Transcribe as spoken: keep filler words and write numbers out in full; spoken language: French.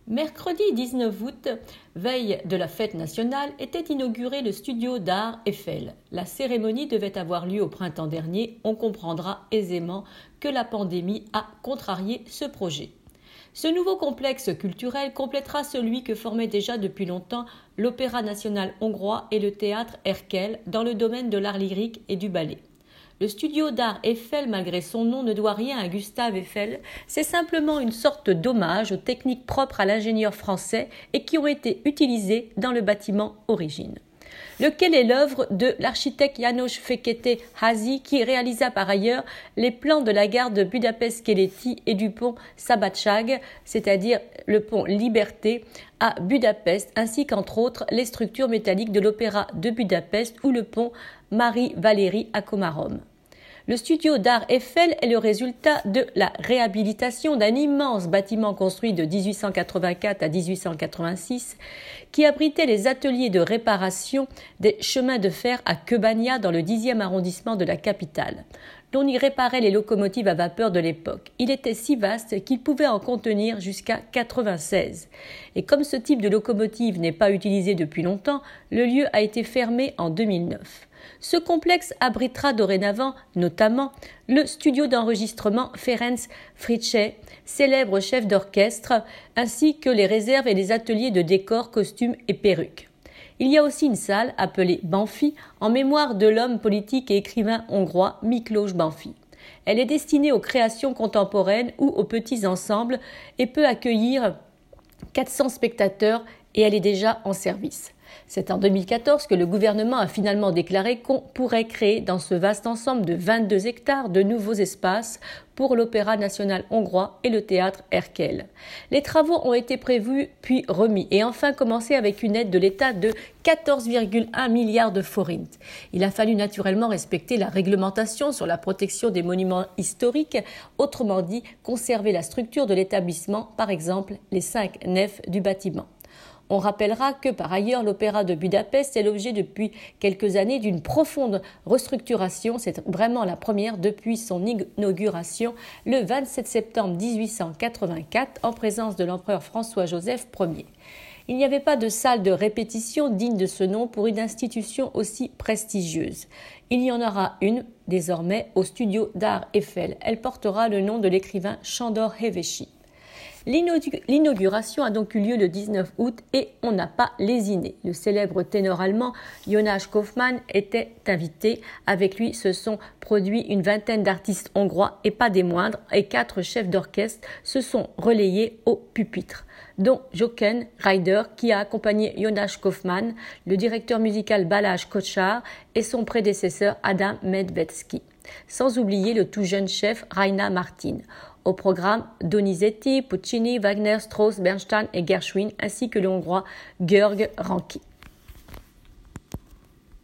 Mercredi dix-neuf août, veille de la fête nationale, était inauguré le studio d'art Eiffel. La cérémonie devait avoir lieu au printemps dernier. On comprendra aisément que la pandémie a contrarié ce projet. Ce nouveau complexe culturel complétera celui que formaient déjà depuis longtemps l'Opéra national hongrois et le théâtre Erkel dans le domaine de l'art lyrique et du ballet. Le studio d'art Eiffel, malgré son nom, ne doit rien à Gustave Eiffel, c'est simplement une sorte d'hommage aux techniques propres à l'ingénieur français et qui ont été utilisées dans le bâtiment origine. Lequel est l'œuvre de l'architecte János Fekete-Házy qui réalisa par ailleurs les plans de la gare de Budapest-Keleti et du pont Szabadság, c'est-à-dire le pont Liberté à Budapest, ainsi qu'entre autres les structures métalliques de l'Opéra de Budapest ou le pont Marie-Valérie à Komárom. Le studio d'art Eiffel est le résultat de la réhabilitation d'un immense bâtiment construit de dix-huit cent quatre-vingt-quatre à dix-huit cent quatre-vingt-six qui abritait les ateliers de réparation des chemins de fer à Kőbánya dans le dixième arrondissement de la capitale. On y réparait les locomotives à vapeur de l'époque. Il était si vaste qu'il pouvait en contenir jusqu'à quatre-vingt-seize. Et comme ce type de locomotive n'est pas utilisé depuis longtemps, le lieu a été fermé en deux mille neuf. Ce complexe abritera dorénavant, notamment, le studio d'enregistrement Ferenc Fricsay, célèbre chef d'orchestre, ainsi que les réserves et les ateliers de décors, costumes et perruques. Il y a aussi une salle appelée Banfi, en mémoire de l'homme politique et écrivain hongrois Miklós Banfi. Elle est destinée aux créations contemporaines ou aux petits ensembles et peut accueillir quatre cents spectateurs et elle est déjà en service. C'est en deux mille quatorze que le gouvernement a finalement déclaré qu'on pourrait créer dans ce vaste ensemble de vingt-deux hectares de nouveaux espaces pour l'Opéra national hongrois et le théâtre Erkel. Les travaux ont été prévus puis remis et enfin commencé avec une aide de l'État de quatorze virgule un milliards de forints. Il a fallu naturellement respecter la réglementation sur la protection des monuments historiques, autrement dit conserver la structure de l'établissement, par exemple les cinq nefs du bâtiment. On rappellera que par ailleurs l'Opéra de Budapest est l'objet depuis quelques années d'une profonde restructuration, c'est vraiment la première depuis son inauguration le vingt-sept septembre dix-huit cent quatre-vingt-quatre en présence de l'empereur François-Joseph Ier. Il n'y avait pas de salle de répétition digne de ce nom pour une institution aussi prestigieuse. Il y en aura une désormais au studio d'art Eiffel. Elle portera le nom de l'écrivain Sándor Hevesi. L'inauguration a donc eu lieu le dix-neuf août et on n'a pas lésiné. Le célèbre ténor allemand Jonas Kaufmann était invité. Avec lui se sont produits une vingtaine d'artistes hongrois et pas des moindres, et quatre chefs d'orchestre se sont relayés au pupitre, dont Jochen Reider qui a accompagné Jonas Kaufmann, le directeur musical Balázs Kocsár et son prédécesseur Adam Medvedski. Sans oublier le tout jeune chef Raina Martin. Au programme, Donizetti, Puccini, Wagner, Strauss, Bernstein et Gershwin, ainsi que le hongrois György Ranki.